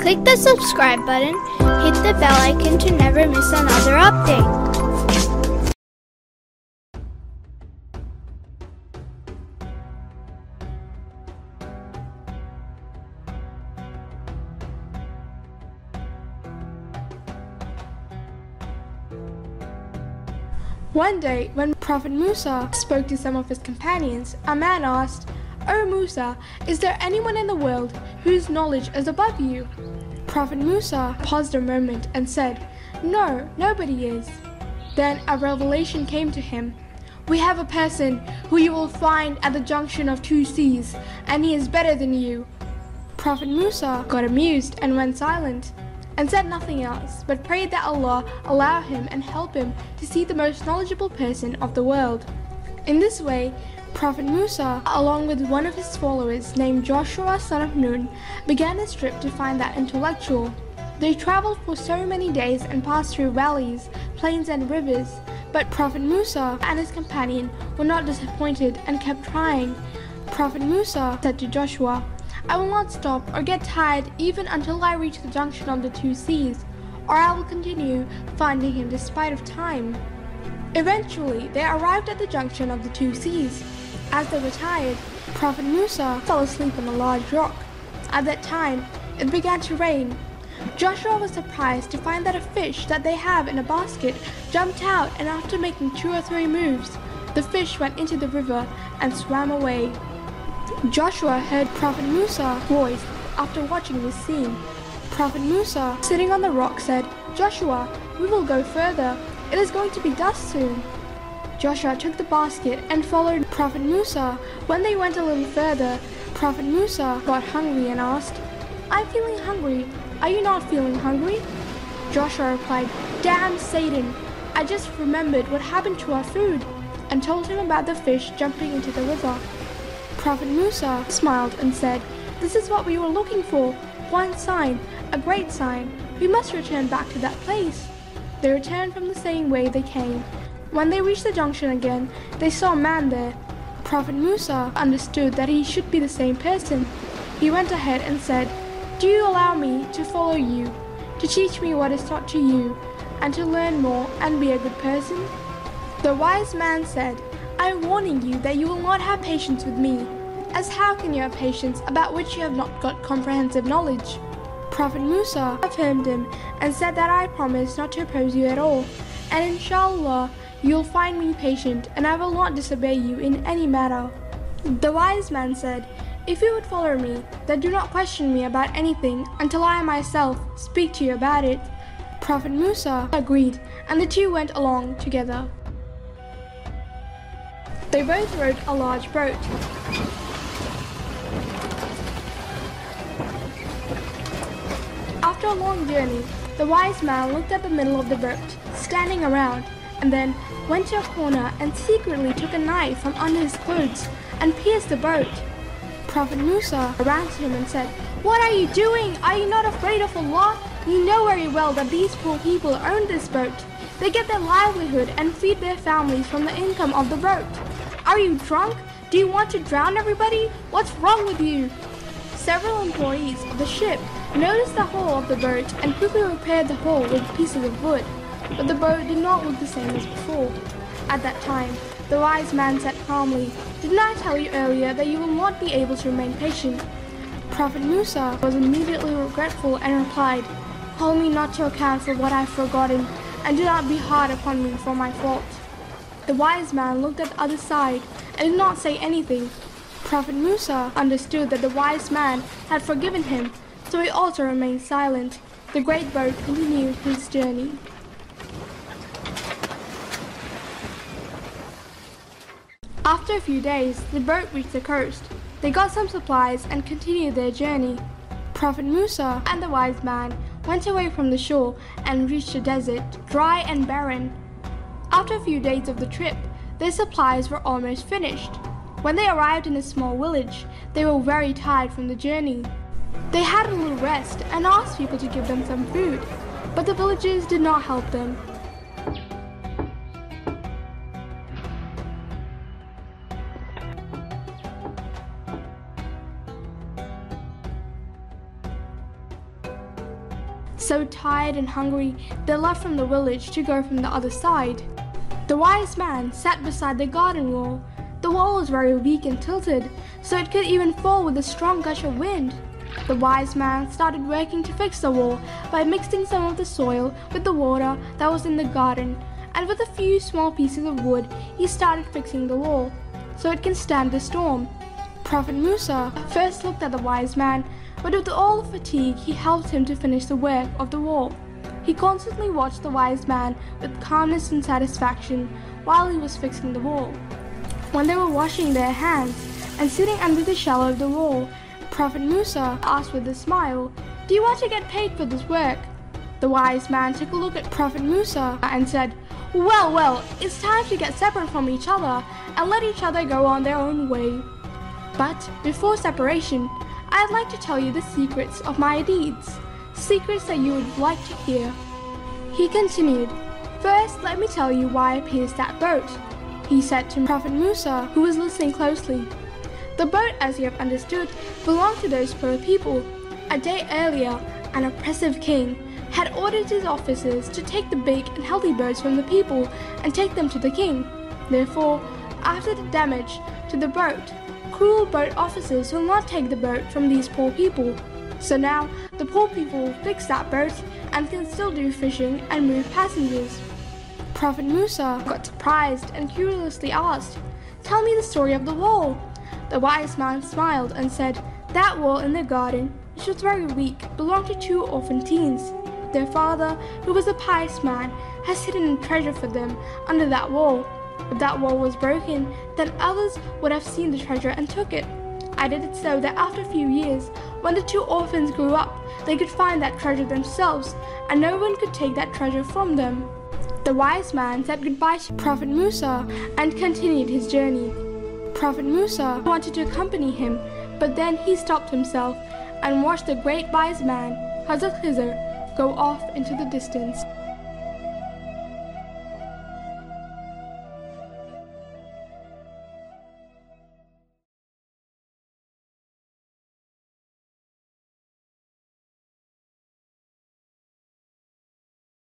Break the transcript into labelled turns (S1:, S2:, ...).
S1: Click the subscribe button, hit the bell icon to never miss another update.
S2: One day, when Prophet Musa spoke to some of his companions, a man asked, "O Musa, is there anyone in the world whose knowledge is above you?" Prophet Musa paused a moment and said, "No, nobody is." Then a revelation came to him. "We have a person who you will find at the junction of two seas, and he is better than you." Prophet Musa got amused and went silent, and said nothing else, but prayed that Allah allow him and help him to see the most knowledgeable person of the world. In this way, Prophet Musa, along with one of his followers named Joshua son of Nun, began his trip to find that intellectual. They traveled for so many days and passed through valleys, plains and rivers, but Prophet Musa and his companion were not disappointed and kept trying. Prophet Musa said to Joshua, "I will not stop or get tired even until I reach the junction of the two seas, or I will continue finding him despite of time." Eventually, they arrived at the junction of the two seas. As they were tired, Prophet Musa fell asleep on a large rock. At that time, it began to rain. Joshua was surprised to find that a fish that they have in a basket jumped out, and after making 2 or 3 moves, the fish went into the river and swam away. Joshua heard Prophet Musa's voice after watching this scene. Prophet Musa, sitting on the rock, said, "Joshua, we will go further. It is going to be dusk soon." Joshua took the basket and followed Prophet Musa. When they went a little further, Prophet Musa got hungry and asked, "I'm feeling hungry. Are you not feeling hungry?" Joshua replied, "Damn Satan, I just remembered what happened to our food," and told him about the fish jumping into the river. Prophet Musa smiled and said, "This is what we were looking for. One sign, a great sign. We must return back to that place." They returned from the same way they came. When they reached the junction again, they saw a man there. Prophet Musa understood that he should be the same person. He went ahead and said, "Do you allow me to follow you, to teach me what is taught to you, and to learn more and be a good person?" The wise man said, "I am warning you that you will not have patience with me, as how can you have patience about which you have not got comprehensive knowledge?" Prophet Musa affirmed him and said that I promise not to oppose you at all, and inshallah you will find me patient and I will not disobey you in any matter. The wise man said, "If you would follow me, then do not question me about anything until I myself speak to you about it." Prophet Musa agreed, and the two went along together. They both rowed a large boat. After a long journey, the wise man looked at the middle of the boat, standing around, and then went to a corner and secretly took a knife from under his clothes and pierced the boat. Prophet Musa ran to him and said, "What are you doing? Are you not afraid of Allah? You know very well that these poor people own this boat. They get their livelihood and feed their families from the income of the boat. Are you drunk? Do you want to drown everybody? What's wrong with you?" Several employees of the ship noticed the hole of the boat and quickly repaired the hole with pieces of wood, but the boat did not look the same as before. At that time, the wise man said calmly, "Didn't I tell you earlier that you will not be able to remain patient?" Prophet Musa was immediately regretful and replied, "Hold me not to account for what I have forgotten, and do not be hard upon me for my fault." The wise man looked at the other side and did not say anything. Prophet Musa understood that the wise man had forgiven him, so he also remained silent. The great boat continued his journey. After a few days, the boat reached the coast. They got some supplies and continued their journey. Prophet Musa and the wise man went away from the shore and reached a desert, dry and barren. After a few days of the trip, their supplies were almost finished. When they arrived in a small village, they were very tired from the journey. They had a little rest and asked people to give them some food, but the villagers did not help them. So tired and hungry, they left from the village to go from the other side. The wise man sat beside the garden wall. The wall was very weak and tilted, so it could even fall with a strong gush of wind. The wise man started working to fix the wall by mixing some of the soil with the water that was in the garden, and with a few small pieces of wood, he started fixing the wall so it can stand the storm. Prophet Musa first looked at the wise man, but with all the fatigue, he helped him to finish the work of the wall. He constantly watched the wise man with calmness and satisfaction while he was fixing the wall. When they were washing their hands and sitting under the shadow of the wall, Prophet Musa asked with a smile, "Do you want to get paid for this work?" The wise man took a look at Prophet Musa and said, Well, it's time to get separate from each other and let each other go on their own way. But before separation, I'd like to tell you the secrets of my deeds, secrets that you would like to hear." He continued, "First, let me tell you why I pierced that boat," he said to Prophet Musa, who was listening closely. The boat, as you have understood, belonged to those poor people. A day earlier, an oppressive king had ordered his officers to take the big and healthy birds from the people and take them to the king. Therefore, after the damage to the boat, cruel boat officers will not take the boat from these poor people. So now, the poor people will fix that boat and can still do fishing and move passengers. Prophet Musa got surprised and curiously asked, "Tell me the story of the wall." The wise man smiled and said, "That wall in the garden, which was very weak, belonged to two orphan teens. Their father, who was a pious man, has hidden a treasure for them under that wall. If that wall was broken, then others would have seen the treasure and took it. I did it so that after a few years, when the two orphans grew up, they could find that treasure themselves, and no one could take that treasure from them." The wise man said goodbye to Prophet Musa and continued his journey. Prophet Musa wanted to accompany him, but then he stopped himself and watched the great wise man, Hazrat Khizr, go off into the distance.